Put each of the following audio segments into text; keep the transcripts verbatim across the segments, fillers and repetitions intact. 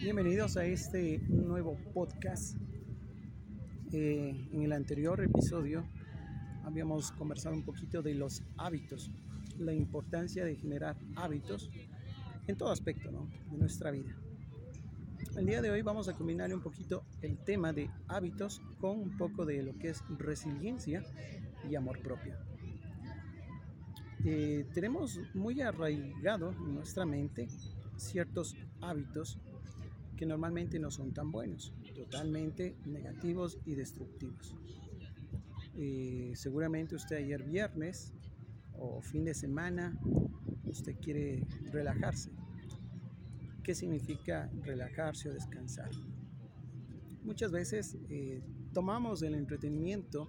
Bienvenidos a este nuevo podcast. Eh, en el anterior episodio habíamos conversado un poquito de los hábitos, la importancia de generar hábitos en todo aspecto, ¿no?, de nuestra vida. El día de hoy vamos a combinar un poquito el tema de hábitos con un poco de lo que es resiliencia y amor propio. Eh, tenemos muy arraigado en nuestra mente ciertos hábitos que normalmente no son tan buenos, totalmente negativos y destructivos. Eh, seguramente usted ayer viernes o fin de semana, usted quiere relajarse. ¿Qué significa relajarse o descansar? Muchas veces eh, tomamos el entretenimiento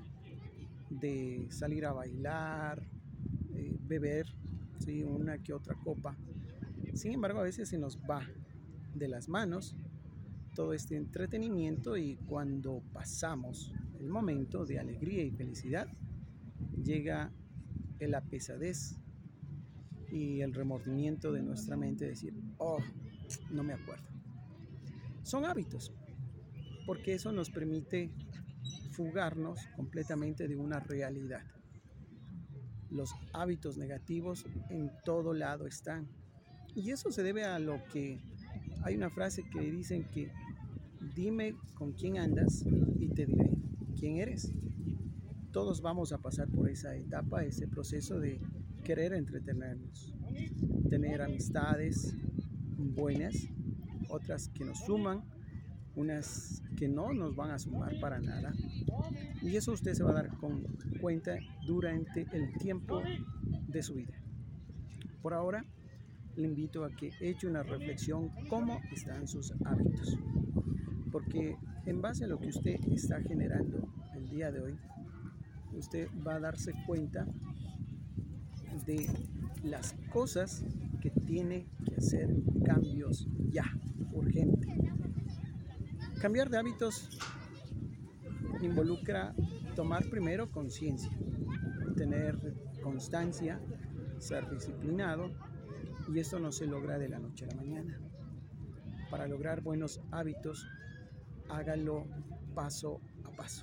de salir a bailar, eh, beber, ¿sí?, una que otra copa. Sin embargo, a veces se nos va de las manos todo este entretenimiento y cuando pasamos el momento de alegría y felicidad, llega la pesadez y el remordimiento de nuestra mente de decir, oh, no me acuerdo. Son hábitos, porque eso nos permite fugarnos completamente de una realidad. Los hábitos negativos en todo lado están. Y eso se debe a lo que hay una frase que dicen que dime con quién andas y te diré quién eres. Todos vamos a pasar por esa etapa, ese proceso de querer entretenernos, tener amistades buenas, otras que nos suman, unas que no nos van a sumar para nada. Y eso usted se va a dar con cuenta durante el tiempo de su vida. Por ahora, le invito a que eche una reflexión cómo están sus hábitos. Porque en base a lo que usted está generando el día de hoy, usted va a darse cuenta de las cosas que tiene que hacer cambios ya, urgente. Cambiar de hábitos involucra tomar primero conciencia, tener constancia, ser disciplinado, y esto no se logra de la noche a la mañana. Para lograr buenos hábitos, hágalo paso a paso.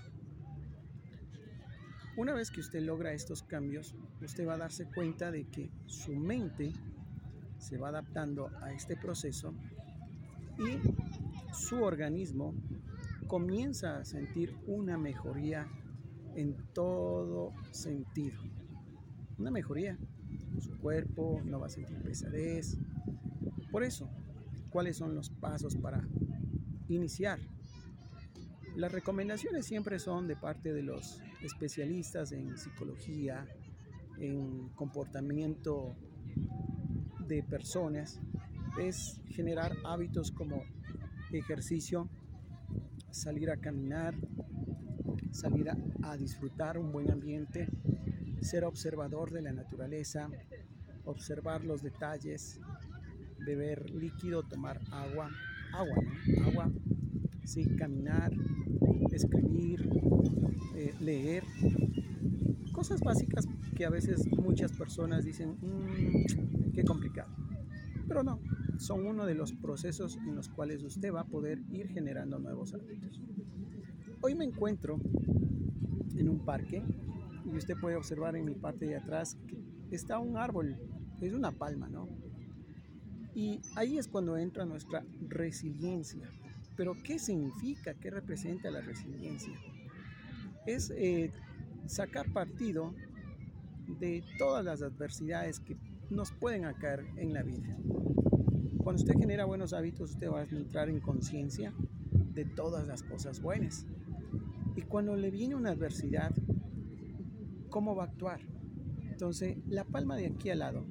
Una vez que usted logra estos cambios, usted va a darse cuenta de que su mente se va adaptando a este proceso y su organismo comienza a sentir una mejoría en todo sentido. Una mejoría. Su cuerpo no va a sentir pesadez. Por eso, ¿cuáles son los pasos para iniciar? Las recomendaciones siempre son de parte de los especialistas en psicología, en comportamiento de personas. Es generar hábitos como ejercicio, salir a caminar, salir a, a disfrutar un buen ambiente, ser observador de la naturaleza, observar los detalles, beber líquido, tomar agua, agua, ¿no? Agua, sí, caminar, escribir, eh, leer, cosas básicas que a veces muchas personas dicen, mmm, qué complicado, pero no, son uno de los procesos en los cuales usted va a poder ir generando nuevos hábitos. Hoy me encuentro en un parque y usted puede observar en mi parte de atrás que está un árbol, es una palma, ¿no? Y ahí es cuando entra nuestra resiliencia. Pero ¿qué significa? ¿Qué representa la resiliencia? Es eh, sacar partido de todas las adversidades que nos pueden caer en la vida. Cuando usted genera buenos hábitos, usted va a entrar en conciencia de todas las cosas buenas. Y cuando le viene una adversidad, ¿cómo va a actuar? Entonces, la palma de aquí al lado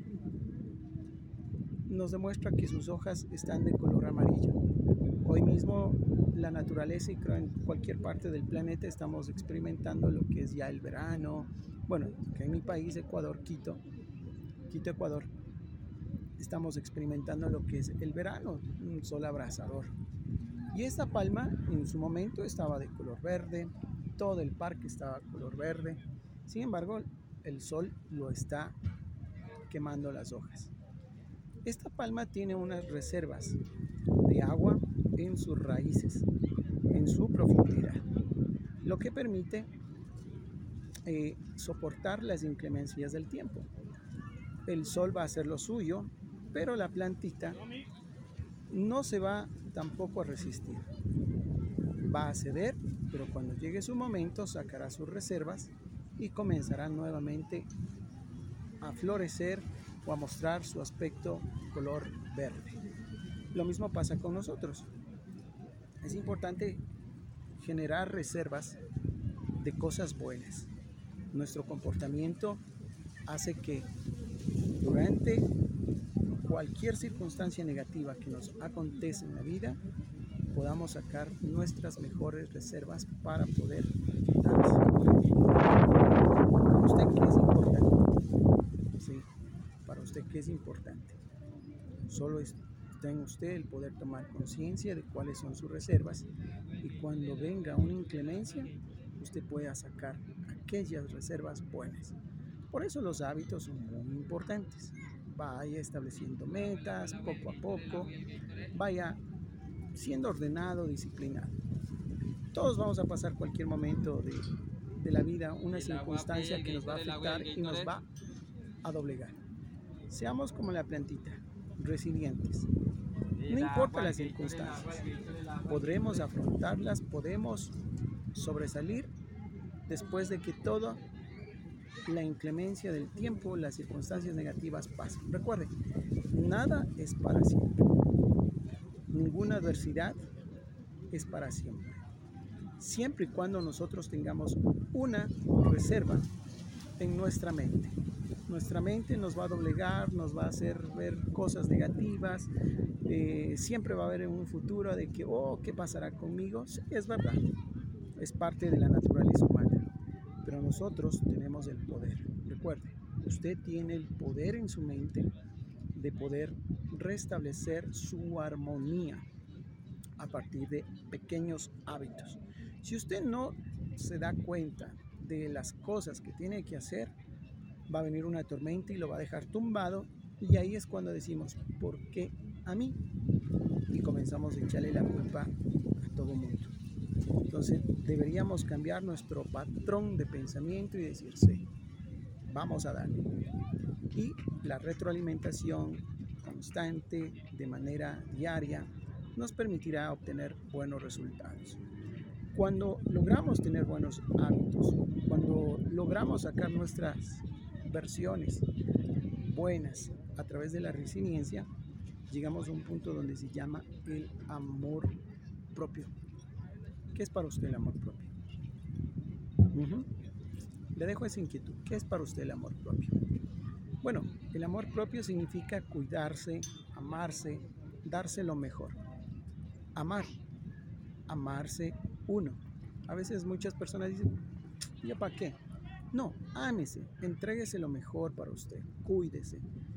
nos demuestra que sus hojas están de color amarillo. Hoy mismo la naturaleza, y creo en cualquier parte del planeta, estamos experimentando lo que es ya el verano. Bueno, que en mi país, Ecuador, Quito, Quito, Ecuador, estamos experimentando lo que es el verano, un sol abrasador. Y esta palma en su momento estaba de color verde, todo el parque estaba de color verde. Sin embargo, el sol lo está quemando las hojas. Esta palma tiene unas reservas de de agua en sus raíces, en su profundidad, lo que permite eh, soportar las inclemencias del tiempo. El sol va a hacer lo suyo, pero la plantita no se va tampoco a resistir. Va a ceder, pero cuando llegue su momento sacará sus reservas y comenzará nuevamente a florecer o a mostrar su aspecto color verde. Lo mismo pasa con nosotros. Es importante generar reservas de cosas buenas. Nuestro comportamiento hace que durante cualquier circunstancia negativa que nos acontece en la vida, podamos sacar nuestras mejores reservas para poder darse. ¿Para usted qué es importante? Sí, para usted qué es importante. Solo está en usted el poder tomar conciencia de cuáles son sus reservas y cuando venga una inclemencia, usted pueda sacar aquellas reservas buenas. Por eso los hábitos son muy importantes. Vaya estableciendo metas poco a poco, vaya siendo ordenado, disciplinado. Todos vamos a pasar cualquier momento de, de la vida, una circunstancia que nos va a afectar y nos va a doblegar. Seamos como la plantita, resilientes. No importa las circunstancias, podremos afrontarlas, podemos sobresalir después de que toda la inclemencia del tiempo, las circunstancias negativas pasen. Recuerden, nada es para siempre. Ninguna adversidad es para siempre. Siempre y cuando nosotros tengamos una reserva en nuestra mente. Nuestra mente nos va a doblegar, nos va a hacer ver cosas negativas. Eh, siempre va a haber en un futuro de que, oh, ¿qué pasará conmigo? Sí, es verdad, es parte de la naturaleza humana. Pero nosotros tenemos el poder. Recuerde, usted tiene el poder en su mente de poder restablecer su armonía a partir de pequeños hábitos. Si usted no se da cuenta de las cosas que tiene que hacer, va a venir una tormenta y lo va a dejar tumbado y ahí es cuando decimos, ¿por qué a mí? Y comenzamos a echarle la culpa a todo mundo. Entonces deberíamos cambiar nuestro patrón de pensamiento y decir, sí, vamos a darle. Y la retroalimentación constante, de manera diaria, nos permitirá obtener buenos resultados. Cuando logramos tener buenos hábitos, cuando logramos sacar nuestras versiones buenas a través de la resiliencia, llegamos a un punto donde se llama el amor propio. ¿Qué es para usted el amor propio? Uh-huh. Le dejo esa inquietud. ¿Qué es para usted el amor propio? Bueno, el amor propio significa cuidarse, amarse, darse lo mejor. Amar, amarse uno. A veces muchas personas dicen, ¿yo para qué? No, ámese, entréguese lo mejor para usted, cuídese.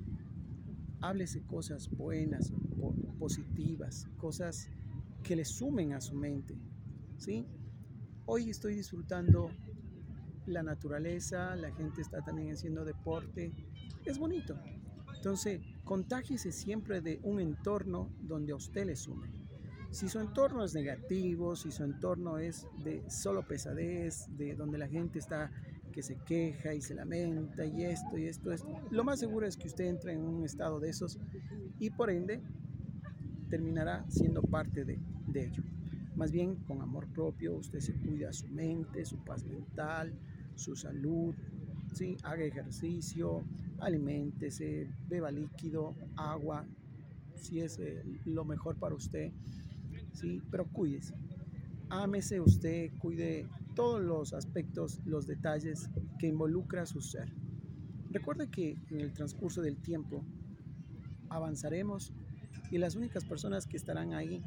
Háblese cosas buenas, positivas, cosas que le sumen a su mente, ¿sí? Hoy estoy disfrutando la naturaleza, la gente está también haciendo deporte, es bonito. Entonces, contágiese siempre de un entorno donde a usted le sume. Si su entorno es negativo, si su entorno es de solo pesadez, de donde la gente está que se queja y se lamenta y esto y esto, esto, lo más seguro es que usted entre en un estado de esos y por ende terminará siendo parte de, de ello. Más bien, con amor propio, usted se cuida su mente, su paz mental, su salud, ¿sí? Haga ejercicio, aliméntese, beba líquido, agua, si es eh, lo mejor para usted, ¿sí? Pero cuídese, ámese usted, cuide todos los aspectos, los detalles que involucra su ser. Recuerde que en el transcurso del tiempo avanzaremos y las únicas personas que estarán ahí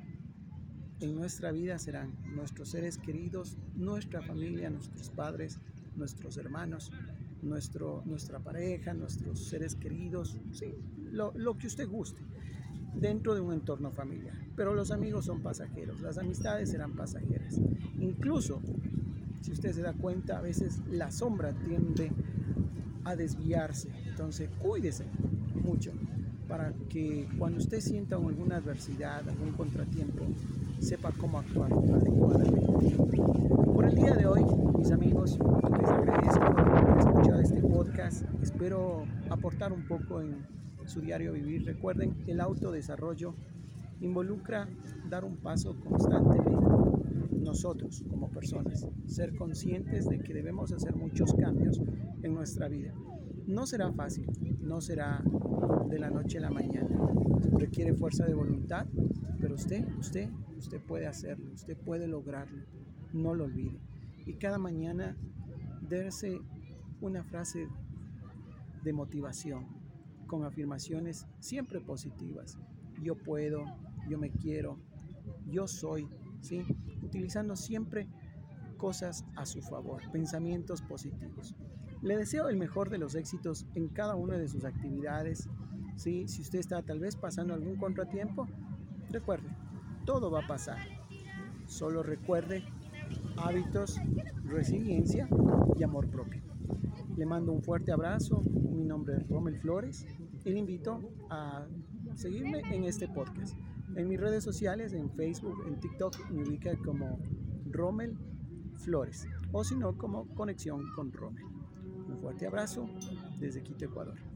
en nuestra vida serán nuestros seres queridos, nuestra familia, nuestros padres, nuestros hermanos, nuestro, nuestra pareja, nuestros seres queridos, sí, lo, lo que usted guste, dentro de un entorno familiar. Pero los amigos son pasajeros, las amistades serán pasajeras. Incluso, si usted se da cuenta, a veces la sombra tiende a desviarse. Entonces, cuídese mucho. para que cuando usted sienta alguna adversidad, algún contratiempo, sepa cómo actuar adecuadamente. Por el día de hoy, mis amigos, les agradezco por escuchar este podcast. Espero aportar un poco en su diario vivir. Recuerden, el autodesarrollo involucra dar un paso constantemente. Nosotros, como personas, ser conscientes de que debemos hacer muchos cambios en nuestra vida. No será fácil, no será de la noche a la mañana. Requiere fuerza de voluntad, pero usted, usted, usted puede hacerlo, usted puede lograrlo. No lo olvide. Y cada mañana darse una frase de motivación con afirmaciones siempre positivas. Yo puedo, yo me quiero, yo soy, ¿sí? Utilizando siempre cosas a su favor, pensamientos positivos. Le deseo el mejor de los éxitos en cada una de sus actividades, ¿sí? Si usted está tal vez pasando algún contratiempo, recuerde, todo va a pasar. Solo recuerde hábitos, resiliencia y amor propio. Le mando un fuerte abrazo. Mi nombre es Rommel Flores y le invito a seguirme en este podcast. En mis redes sociales, en Facebook, en TikTok, me ubica como Rommel Flores o si no como Conexión con Rommel. Un fuerte abrazo desde Quito, Ecuador.